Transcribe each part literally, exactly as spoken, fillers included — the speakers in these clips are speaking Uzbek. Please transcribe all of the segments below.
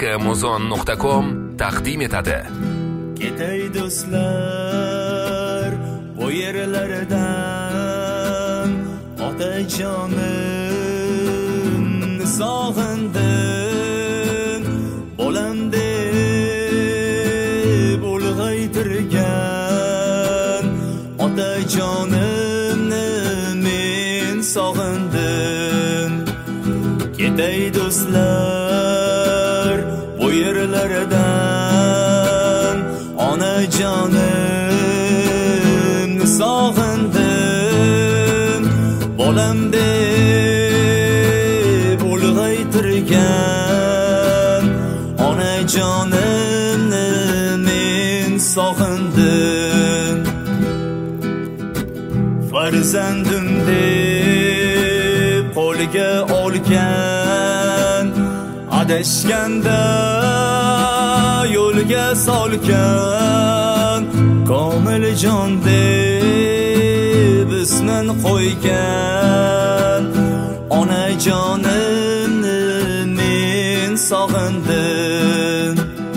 amazon nuqta com taqdim etadi. Ketay do'stlar bu yerlardan, otajonim sog'indim, bolam deb ulg'aytirgan otajonimni men sog'indim. Ketay do'stlar bu yerlardan, onajonimni sog'indim, bolam deb ulg'aytirgan onajonimni men sog'indim. Farzandim deb qo'lga olgan, adashganda yo'lga solgan, Komiljon deb ismin qo'ygan onajonimni men sog'indim.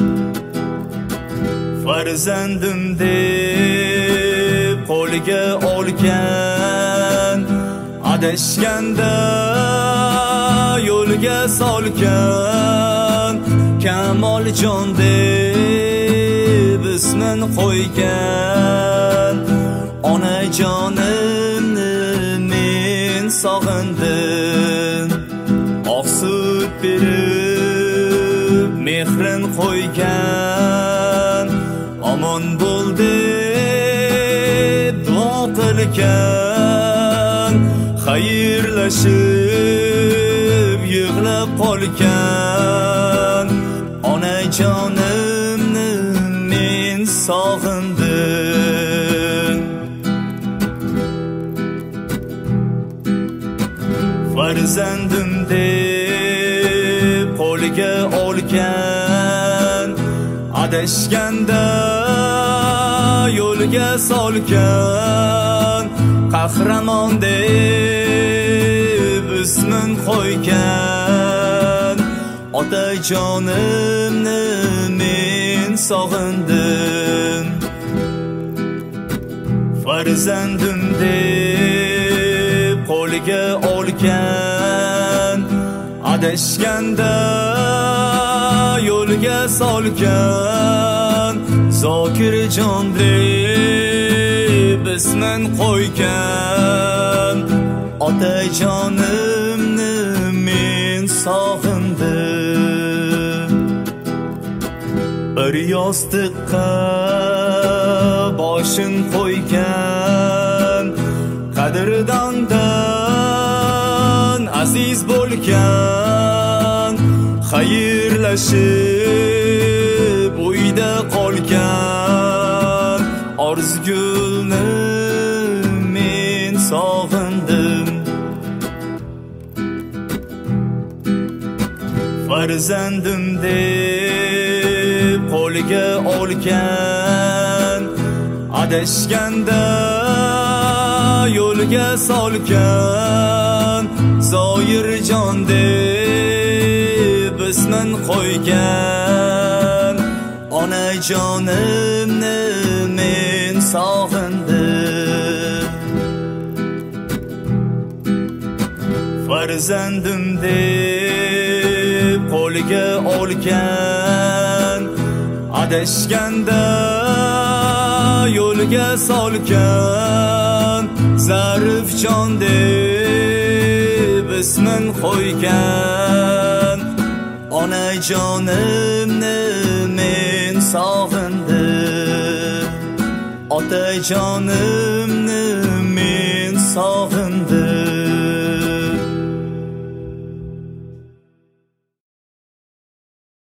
Farzandim deb qo'lga olgan, adashganda yo'lga solgan, Kamoljon deb ismin qo'ygan onajonimni men sog'indim. Oq sut berib mehrin qo'ygan, omon bo'l deb duo qilgan, xayrlashib yig'lab qolgan onajonimni men sog'indim. Farzandim deb qo'lga olgan, adashganda yo'lga solgan, qahramon deb ismin qo'ygan otajonimni men sog'indim. Farzandim deb qo'lga olgan, adashganda yo'lga solgan, Zokirjon deb ismin qo'ygan otajonimni men sog'indim. Bir yostiqqa boshim qo'ygan, qadrdondan aziz bo'lgan, xayrlashib uyda qolgan Orzgulni men sog'indim. Farzandim deb qo'lga olgan, adashganda yo'lga solgan, Zoirjon deb ismin qo'ygan onajonimni men sog'indim. Farzandim deb qo'lga olgan, adashganda yo'lga solgan, Zarifjon deb ismin qo'ygan onajonimni men sog'indim. Otajonimni men sog'indim.